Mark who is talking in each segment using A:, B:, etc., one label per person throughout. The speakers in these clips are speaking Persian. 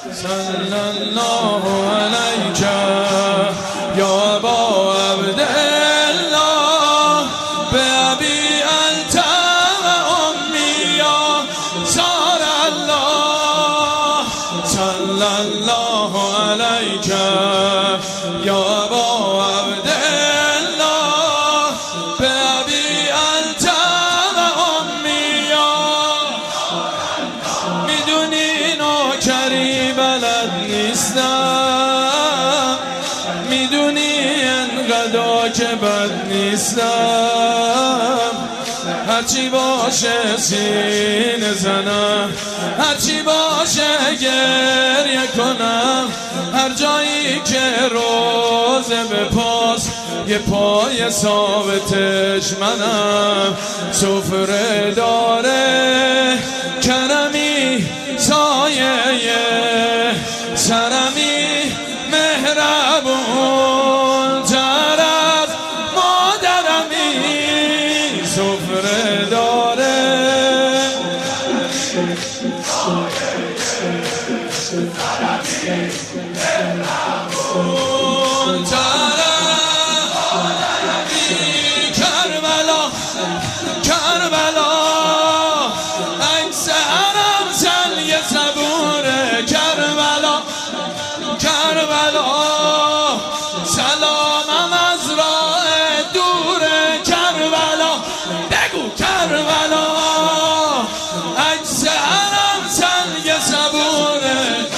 A: صلی الله علیک یا ابا عبدالله بأبی انت و امی یا زار الله صلی الله علیک یا ابا عبدالله بأبی انت و امی یا میدونی نوکری بلد نیستم، میدونی انقدر که بد نیستم، هرچی باشه سینه زنم، هرچی باشه گریه کنم، هر جایی که روزه به پاس یه پای ثابتش منم. سفره داره کرمی سایه سرمی مهربون تر از مادرمی. سفره داره مهربون تر از مادرمی. کربلا کربلا عکس حرم سلی صبوره. کربلا کربلا سلامم از راه دوره. کربلا بگو کربلا عکس حرم سلی صبوره.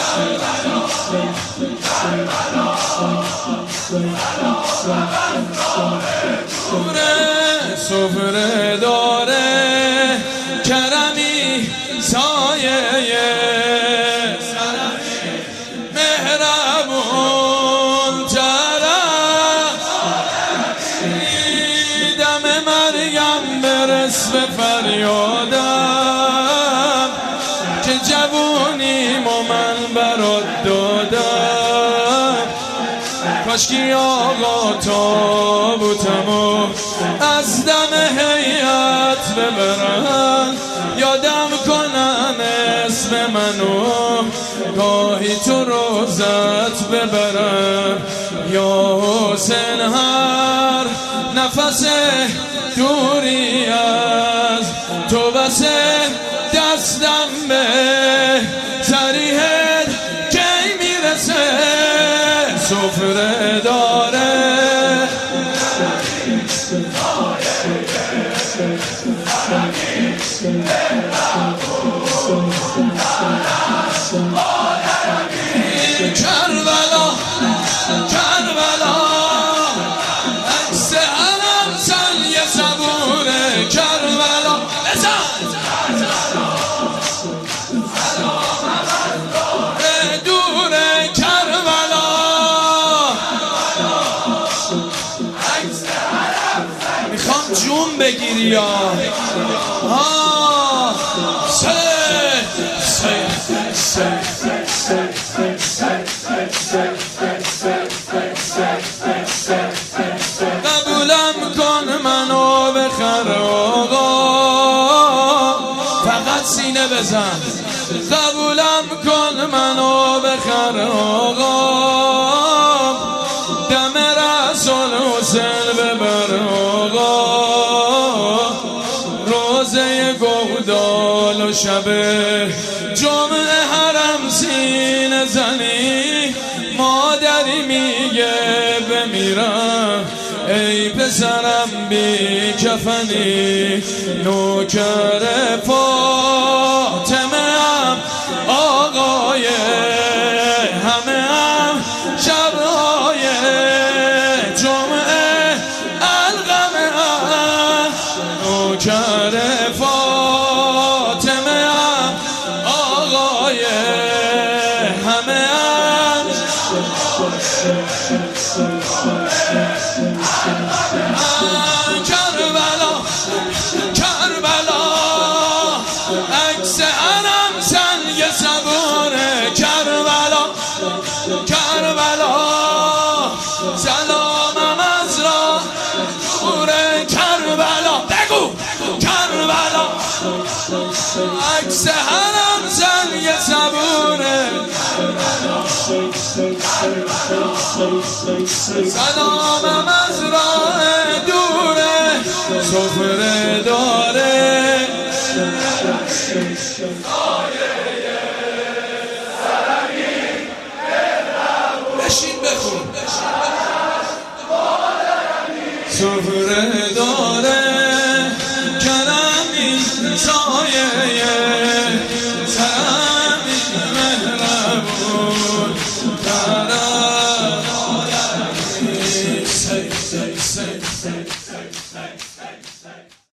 A: سفره داره کرمی سایه سرمی مهربون تره. دم مریم برس به فریادم که جوونیم و من برات دادم. کاشکی آقا تابوتمو از دم هیئت ببرن، یادم کنن اسم منو گاهی تو روزت ببرن. یا حسین هر نفس دوری از تو بسه دستم به سریحت کی میرسه. سفره داره کربلا کربلا عکس علم سلی صبوره. کربلا دوره. کربلا میخوام جون بگیری یا قبولم کن منو بخر آقا، فقط سینه بزن. قبولم کن منو بخر آقا، دم رسول حسین ببر آقا. روزه گودال و شب جمعه حرم سینه زنی، مادری میگه بمیرم ای پسرم بی کفنی. نوکر فاطمه هم آقای همه هم شبهای جمعه القمه هم. نوکر فاطمه هم آقای همه هم کربلا کربلا عکس علم سلی صبوره. کربلا کربلا سلامم از راه دوره. کربلا بگو کربلا عکس حرم سلی صبوره. سلامم از راه دوره سفره داره بشین بخون